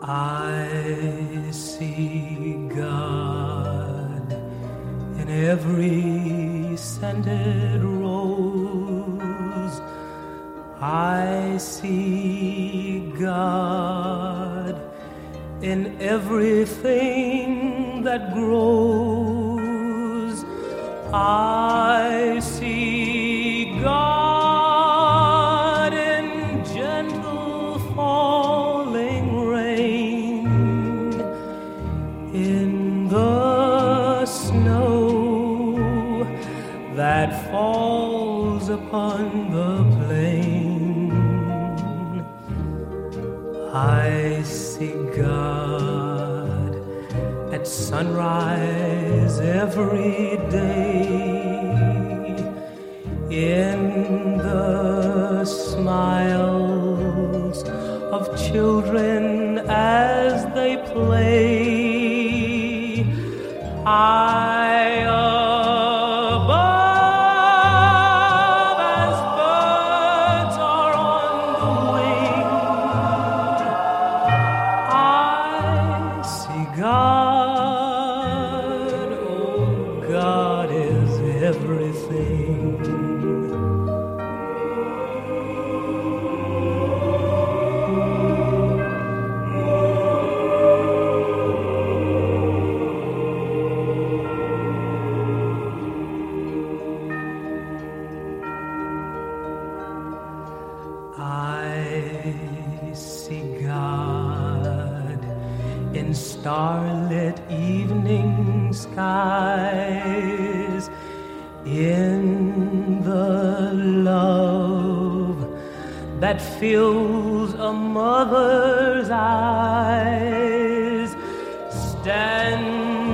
I see God in every scented rose. I see God in everything that grows. I see God in gentle falling rain, in the snow that falls upon the plain. I see God at sunrise every day, in the smiles of children as they play. High above, as birds are on the wing, I see God. Oh, God is everything. I see God in starlit evening skies, in the love that fills a mother's eyes. Stand